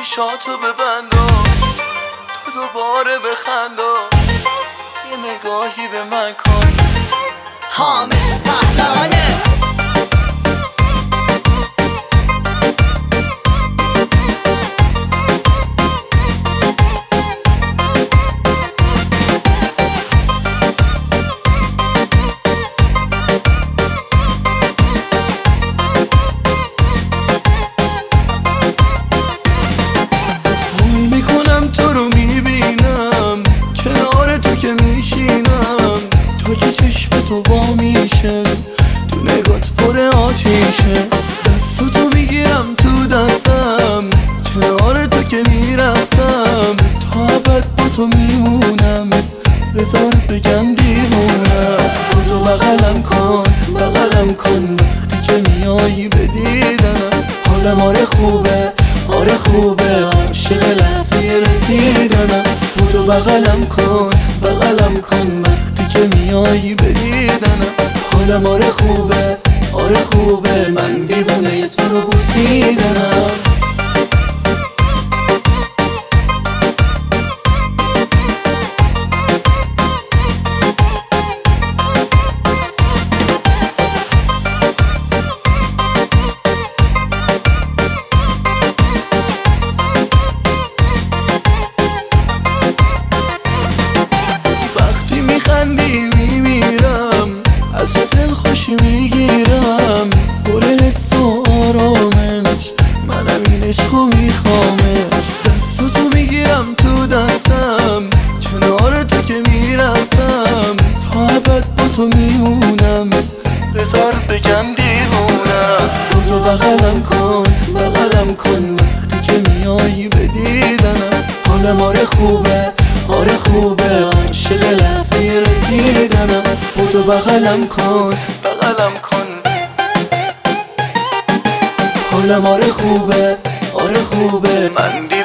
چشاتو ببندا، تو دوباره بخندا، یه نگاهی به من کن. حامد پهلوانه تو رو میبینم کنار تو که میشینم، تو که چشم تو وا میشه، تو نگات پر آتیشه. دستو میگیرم تو دستم، کنار تو که میرسم، تا ابد با تو میمونم، بذار بگم دیوونم. تو بغلم کن بغلم کن، وقتی که میایی به دیدنم، حالم آره خوبه آره خوبه، عاشق لحظه رسیدنم. تو بغلم کن بغلم کن، وقتی که میایی به دیدنم، حالم آره خوبه آره خوبه، من دیوونه تو رو بوسیدنم. خندی میمیرم، از تو دل خوشی میگیرم، پر حس و آرامش، منم این عشقو میخوامش. دستو تو میگیرم تو دستم، کنار تو که میرسم، تا ابد با تو میمونم، بذار بگم دیوونم. تو بغلم کن بغلم کن، وقتی که میایی به دیدنم، حالم آره خوبه آره خوبه، عاشق لحظه رسیدنم. تو بغلم کن بغلم کن، حالم آره خوبه آره خوبه، من